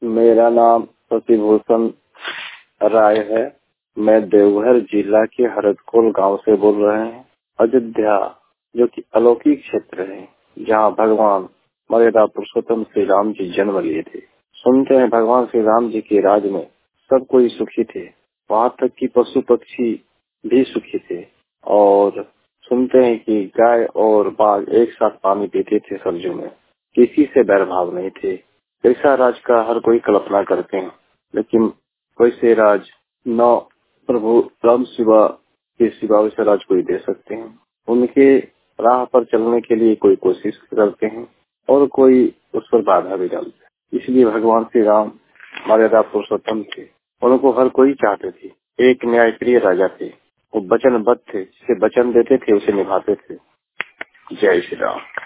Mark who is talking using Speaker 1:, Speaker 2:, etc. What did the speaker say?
Speaker 1: मेरा नाम शशिभूषण राय है। मैं देवघर जिला के हरदकोल गांव से बोल रहे हैं। अयोध्या जो कि अलौकिक क्षेत्र है, जहां भगवान मर्यादा पुरुषोत्तम श्री राम जी जन्म लिए थे। सुनते हैं भगवान श्री राम जी के राज में सब कोई सुखी थे, वहां तक कि पशु पक्षी भी सुखी थे। और सुनते हैं कि गाय और बाघ एक साथ पानी पीते थे सरजू में, किसी से बैरभाव नहीं थे। ऐसा राज का हर कोई कल्पना करते हैं, लेकिन वैसे राज न प्रभु राम शिवा के सिवा वैसे राज कोई दे सकते हैं। उनके राह पर चलने के लिए कोई कोशिश करते हैं और कोई उस पर बाधा भी डालते हैं। इसलिए भगवान श्री राम मर्यादा पुरुषोत्तम थे, उनको हर कोई चाहते थे। एक न्यायप्रिय राजा थे, वो वचनबद्ध थे, जिसे वचन देते थे उसे निभाते थे। जय श्री राम।